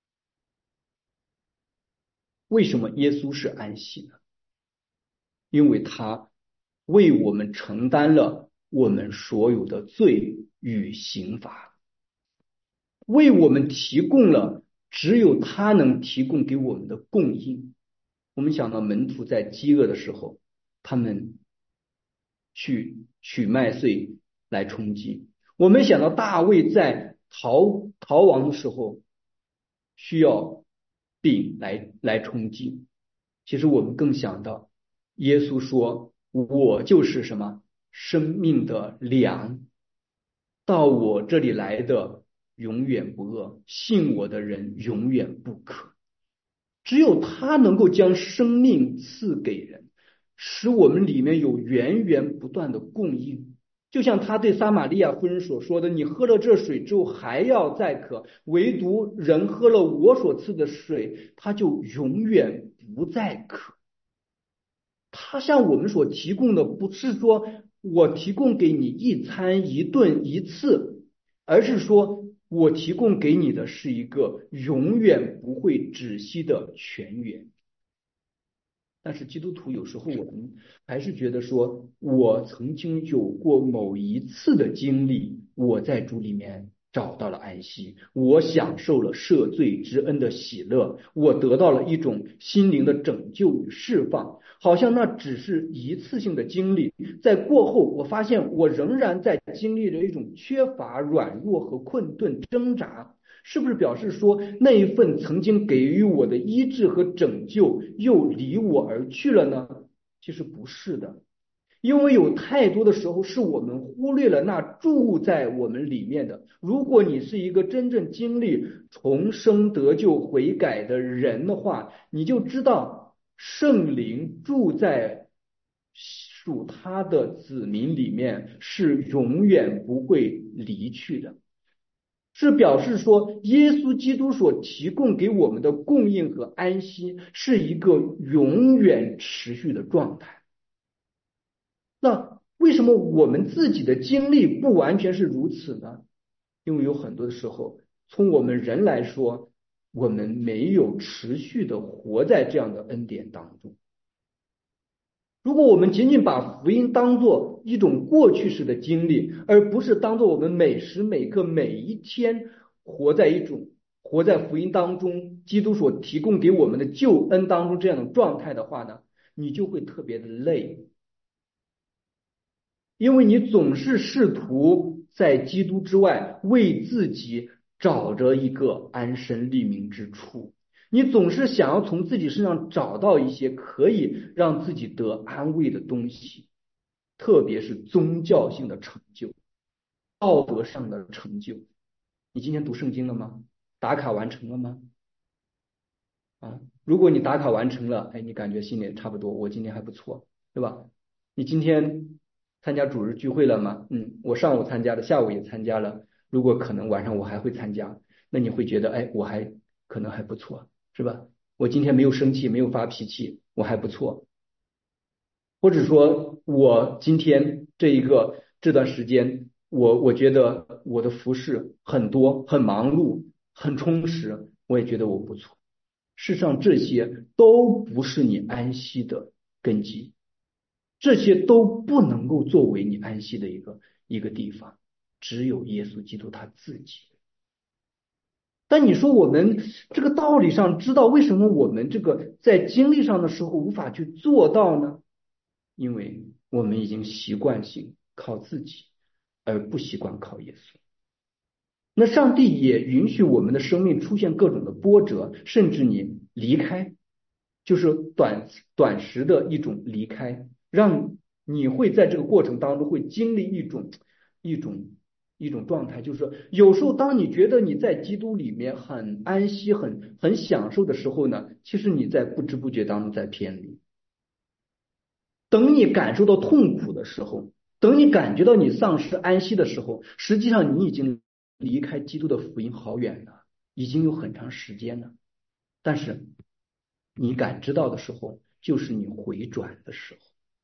为什么耶稣是安息呢？因为他为我们承担了我们所有的罪与刑罚，为我们提供了只有他能提供给我们的供应。我们想到门徒在饥饿的时候，他们去取麦穗来充饥；我们想到大卫在逃逃亡的时候需要饼来来充饥。其实我们更想到耶稣说我就是什么生命的粮，到我这里来的永远不饿，信我的人永远不渴。只有他能够将生命赐给人，使我们里面有源源不断的供应。就像他对撒玛利亚夫人所说的，你喝了这水之后还要再渴，唯独人喝了我所赐的水，他就永远不再渴。他向我们所提供的不是说我提供给你一餐一顿一次，而是说我提供给你的是一个永远不会止息的泉源。但是基督徒有时候我们还是觉得说，我曾经有过某一次的经历，我在主里面找到了安息，我享受了赦罪之恩的喜乐，我得到了一种心灵的拯救与释放，好像那只是一次性的经历，在过后我发现我仍然在经历着一种缺乏、软弱和困顿挣扎。是不是表示说那一份曾经给予我的医治和拯救又离我而去了呢？其实不是的，因为有太多的时候是我们忽略了那住在我们里面的。如果你是一个真正经历重生得救悔改的人的话，你就知道圣灵住在属他的子民里面是永远不会离去的，是表示说耶稣基督所提供给我们的供应和安息是一个永远持续的状态。那为什么我们自己的经历不完全是如此呢？因为有很多的时候，从我们人来说，我们没有持续的活在这样的恩典当中。如果我们仅仅把福音当作一种过去式的经历，而不是当作我们每时每刻每一天活在一种活在福音当中，基督所提供给我们的救恩当中这样的状态的话呢，你就会特别的累，因为你总是试图在基督之外为自己找着一个安身立命之处。你总是想要从自己身上找到一些可以让自己得安慰的东西，特别是宗教性的成就、道德上的成就。你今天读圣经了吗？打卡完成了吗？啊，如果你打卡完成了，哎，你感觉心里差不多，我今天还不错，对吧？你今天参加主日聚会了吗？嗯，我上午参加了，下午也参加了，如果可能晚上我还会参加，那你会觉得，哎，我还可能还不错。是吧？我今天没有生气，没有发脾气，我还不错。或者说我今天这一个这段时间，我我觉得我的服饰很多，很忙碌，很充实，我也觉得我不错。事实上，这些都不是你安息的根基。 这些都不能够作为你安息的一个一个地方，只有耶稣基督他自己。但你说我们这个道理上知道，为什么我们这个在经历上的时候无法去做到呢？因为我们已经习惯性靠自己，而不习惯靠耶稣。那上帝也允许我们的生命出现各种的波折，甚至你离开，就是短短时的一种离开，让你会在这个过程当中会经历一种一种一种状态，就是说有时候当你觉得你在基督里面很安息、很很享受的时候呢，其实你在不知不觉当中在偏离。等你感受到痛苦的时候，等你感觉到你丧失安息的时候，实际上你已经离开基督的福音好远了，已经有很长时间了。但是你感知到的时候，就是你回转的时候。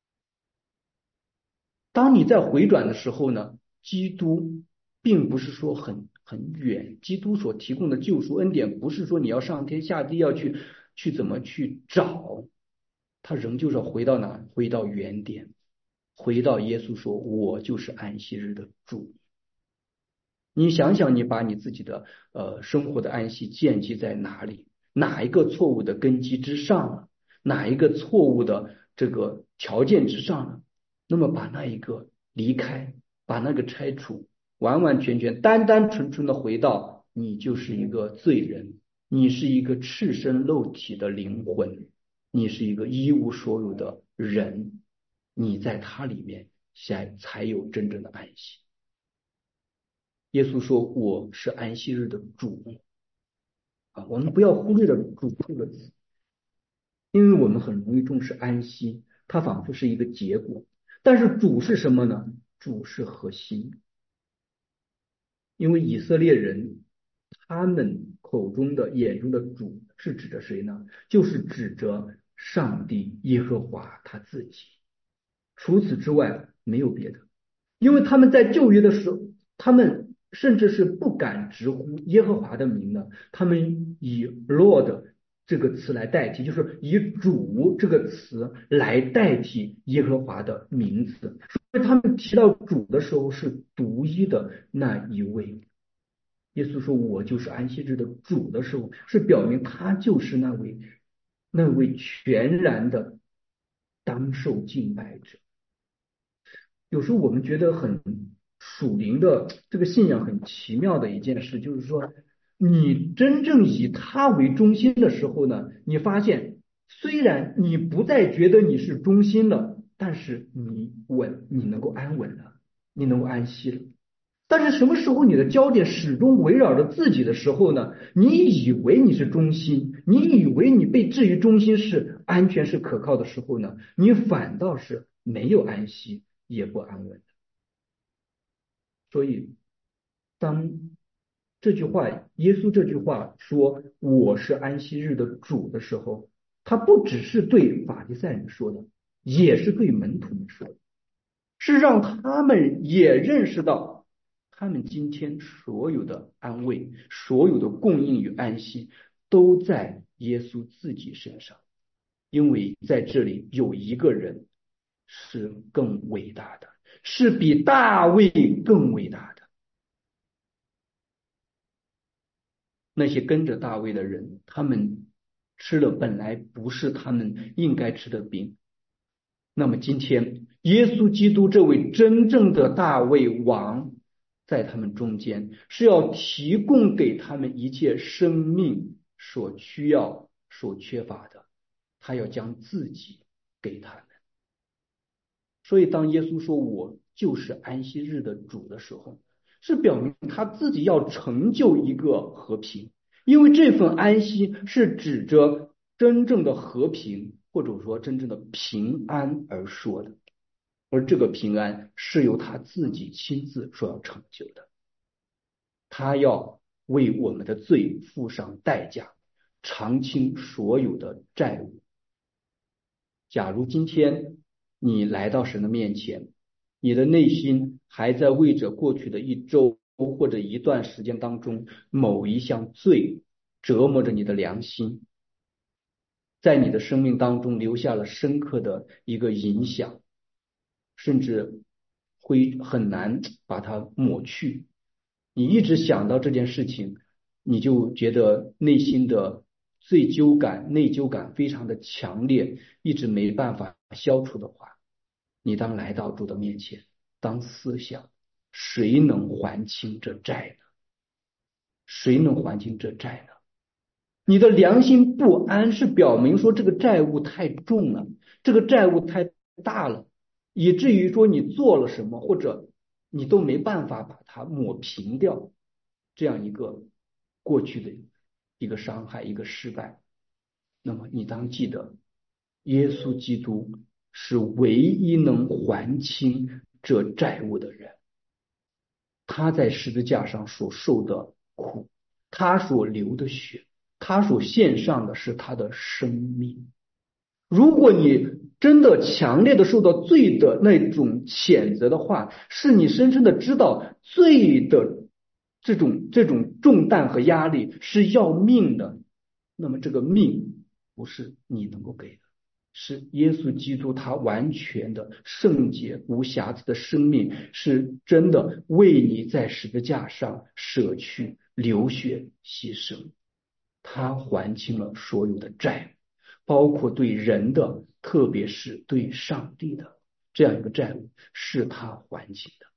当你在回转的时候呢，基督并不是说很很远，基督所提供的救赎恩典不是说你要上天下地要去去怎么去找，他仍旧是要回到哪？回到原点，回到耶稣说：“我就是安息日的主。”你想想，你把你自己的呃生活的安息建基在哪里？哪一个错误的根基之上呢？哪一个错误的这个条件之上呢？那么把那一个离开，把那个拆除，完完全全、单单纯纯的回到你就是一个罪人，你是一个赤身露体的灵魂，你是一个一无所有的人，你在他里面才才有真正的安息。耶稣说：“我是安息日的主。”啊，我们不要忽略了“主”这个词，因为我们很容易重视安息，它仿佛是一个结果。但是主是什么呢？主是核心。因为以色列人他们口中的、眼中的主是指着谁呢？就是指着上帝耶和华他自己。除此之外没有别的。因为他们在旧约的时候，他们甚至是不敢直呼耶和华的名的，他们以 Lord 这个词来代替，就是以主这个词来代替耶和华的名字。所以他们提到主的时候是独一的那一位。耶稣说：“我就是安息日的主”的时候，是表明他就是那位那位全然的当受敬拜者。有时候我们觉得很属灵的这个信仰很奇妙的一件事，就是说，你真正以他为中心的时候呢，你发现虽然你不再觉得你是中心了，但是你稳，你能够安稳了，你能够安息了。但是什么时候你的焦点始终围绕着自己的时候呢？你以为你是中心，你以为你被置于中心是安全是可靠的时候呢，你反倒是没有安息，也不安稳的。所以，当这句话，耶稣这句话说“我是安息日的主”的时候，他不只是对法利赛人说的，也是对门徒们说的，是让他们也认识到，他们今天所有的安慰、所有的供应与安息，都在耶稣自己身上，因为在这里有一个人是更伟大的，是比大卫更伟大的。那些跟着大卫的人，他们吃了本来不是他们应该吃的饼。那么今天，耶稣基督这位真正的大卫王，在他们中间是要提供给他们一切生命所需要、所缺乏的，他要将自己给他们。所以，当耶稣说我就是安息日的主的时候，是表明他自己要成就一个和平，因为这份安息是指着真正的和平，或者说真正的平安而说的，而这个平安是由他自己亲自所要成就的，他要为我们的罪付上代价，偿清所有的债务。假如今天你来到神的面前，你的内心还在为着过去的一周或者一段时间当中某一项罪折磨着你的良心，在你的生命当中留下了深刻的一个影响， 甚至会很难把它抹去。你一直想到这件事情，你就觉得内心的罪疚感、内疚感非常的强烈，一直没办法消除的话，你当来到主的面前，当思想，谁能还清这债呢？谁能还清这债呢？你的良心不安是表明说这个债务太重了，这个债务太大了，以至于说你做了什么，或者你都没办法把它抹平掉，这样一个过去的一个伤害，一个失败。那么你当记得，耶稣基督是唯一能还清这债务的人。他在十字架上所受的苦，他所流的血，他所献上的是他的生命。如果你真的强烈的受到罪的那种谴责的话，是你深深的知道罪的这种这种重担和压力是要命的，那么这个命不是你能够给的，是耶稣基督他完全的圣洁无瑕疵的生命，是真的为你在十字架上舍去流血牺牲，他还清了所有的债，包括对人的，特别是对上帝的这样一个债务，是他还清的。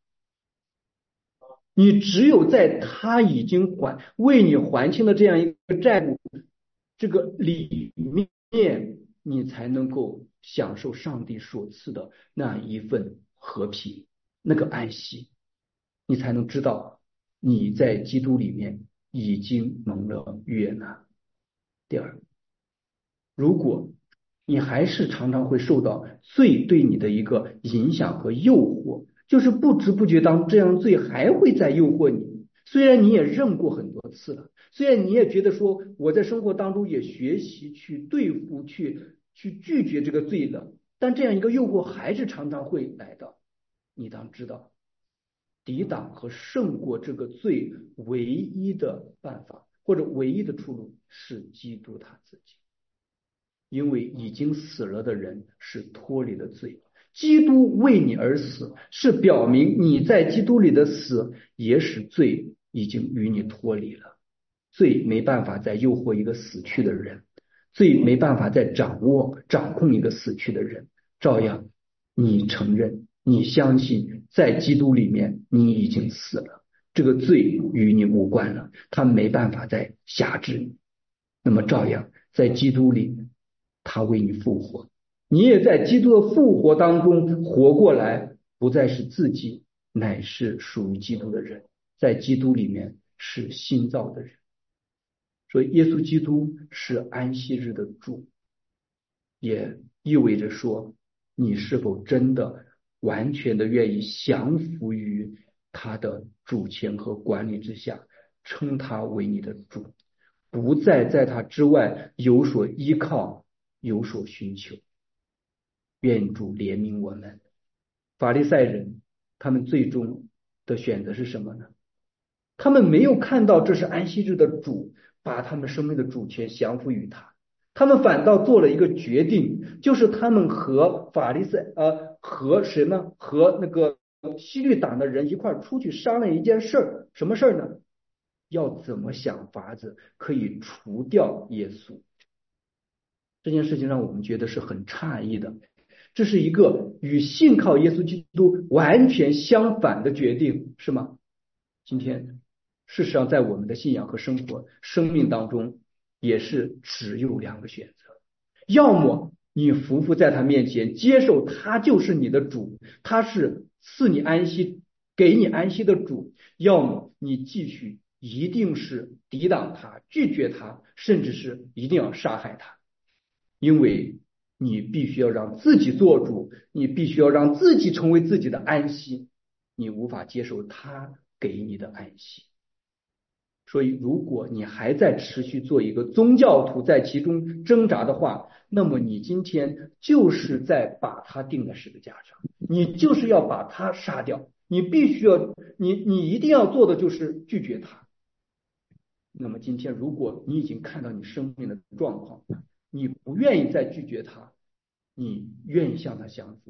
你只有在他已经还为你还清的这样一个债务这个里面，你才能够享受上帝所赐的那一份和平，那个安息，你才能知道你在基督里面已经蒙了悦纳。第二，如果你还是常常会受到罪对你的一个影响和诱惑，就是不知不觉当这样罪还会再诱惑你，虽然你也认过很多次了，虽然你也觉得说我在生活当中也学习去对付去去拒绝这个罪的，但这样一个诱惑还是常常会来的。你当知道，抵挡和胜过这个罪唯一的办法或者唯一的出路是基督他自己。因为已经死了的人是脱离了罪，基督为你而死，是表明你在基督里的死也使罪已经与你脱离了。罪没办法再诱惑一个死去的人，罪没办法再掌握掌控一个死去的人，照样你承认你相信在基督里面你已经死了，这个罪与你无关了，他没办法再辖制你，那么照样在基督里他为你复活，你也在基督的复活当中活过来，不再是自己，乃是属于基督的人，在基督里面是新造的人。所以耶稣基督是安息日的主，也意味着说你是否真的完全的愿意降服于他的主权和管理之下，称他为你的主，不再在他之外有所依靠，有所寻求。愿主怜悯我们。法利赛人他们最终的选择是什么呢？他们没有看到这是安息日的主，把他们生命的主权降服于他，他们反倒做了一个决定，就是他们和法利赛呃和谁呢？和那个西律党的人一块出去商量一件事儿，什么事儿呢？要怎么想法子可以除掉耶稣。这件事情让我们觉得是很诧异的，这是一个与信靠耶稣基督完全相反的决定，是吗？今天事实上在我们的信仰和生活生命当中也是只有两个选择，要么你匍匐在他面前，接受他就是你的主，他是赐你安息给你安息的主，要么你继续一定是抵挡他，拒绝他，甚至是一定要杀害他，因为你必须要让自己做主，你必须要让自己成为自己的安息，你无法接受他给你的安息。所以如果你还在持续做一个宗教徒，在其中挣扎的话，那么你今天就是在把他钉在十字架上，你就是要把他杀掉，你必须要你你一定要做的就是拒绝他。那么今天如果你已经看到你生命的状况，你不愿意再拒绝他，你愿意向他降服，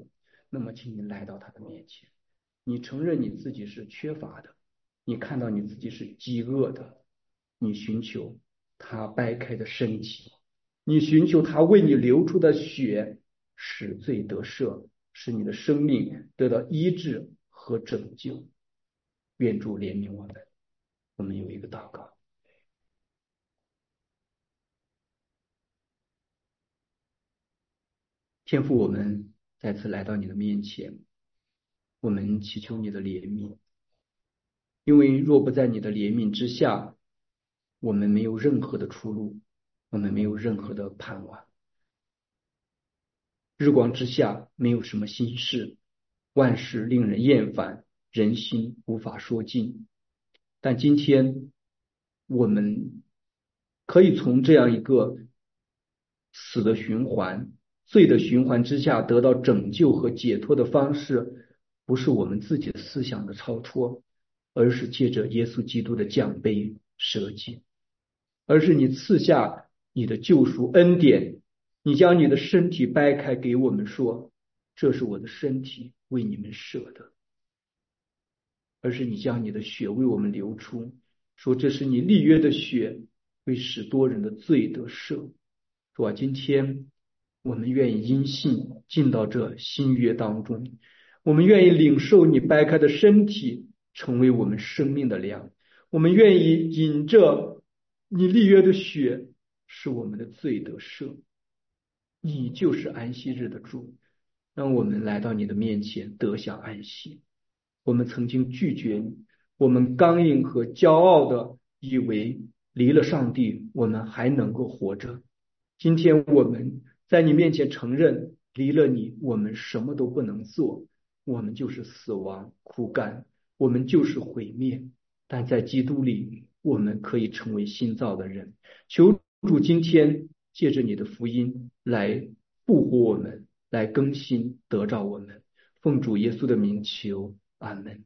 那么请你来到他的面前，你承认你自己是缺乏的，你看到你自己是饥饿的，你寻求他掰开的身体，你寻求他为你流出的血，使罪得赦，使你的生命得到医治和拯救。愿主怜悯我们。我们有一个祷告。天父，我们再次来到你的面前，我们祈求你的怜悯，因为若不在你的怜悯之下，我们没有任何的出路，我们没有任何的盼望。日光之下没有什么新事，万事令人厌烦，人心无法说尽。但今天我们可以从这样一个死的循环、罪的循环之下得到拯救和解脱的方式，不是我们自己的思想的超脱，而是借着耶稣基督的降卑舍己，而是你赐下你的救赎恩典，你将你的身体掰开给我们说，这是我的身体，为你们舍的。而是你将你的血为我们流出，说这是你立约的血，为使多人的罪得赦。主啊，今天我们愿意因信进到这新约当中，我们愿意领受你掰开的身体，成为我们生命的粮。我们愿意饮着你立约的血，使我们的罪得赦。你就是安息日的主，让我们来到你的面前得享安息。我们曾经拒绝你，我们刚硬和骄傲的以为离了上帝我们还能够活着。今天我们在你面前承认，离了你我们什么都不能做，我们就是死亡枯干，我们就是毁灭。但在基督里我们可以成为新造的人。求主今天借着你的福音来复活我们，来更新得着我们。奉主耶稣的名求，阿门。